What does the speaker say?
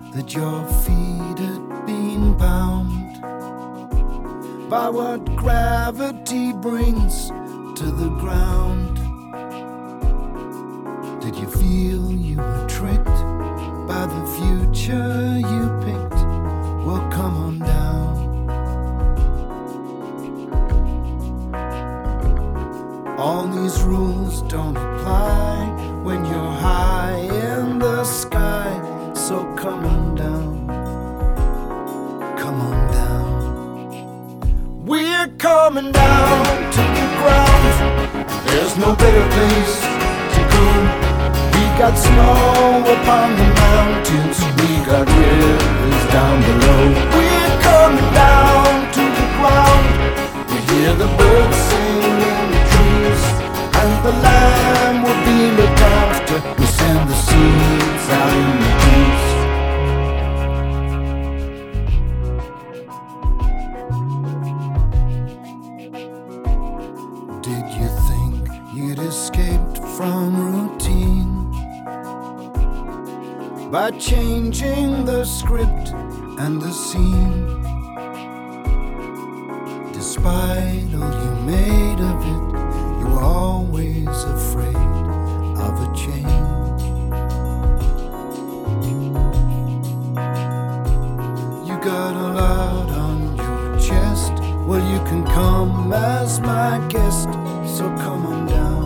that your feet had been bound by what gravity brings to the ground? Did you feel you were tricked by the future you picked? Well, come on down. All these rules don't apply when you're high in the sky. So come on down, come on down. We're coming down to the ground. There's no better place to go. We got snow upon the mountains, we got rivers down below. We're coming down to the ground. We hear the birds sing in the trees, and the land will be looked after. We send the seeds out in the breeze. Did you think you'd escaped from routine by changing the script and the scene? Despite all you made of it, you were always afraid of a change. You got a lot on your chest. Well, you can come as my guest, so come on down.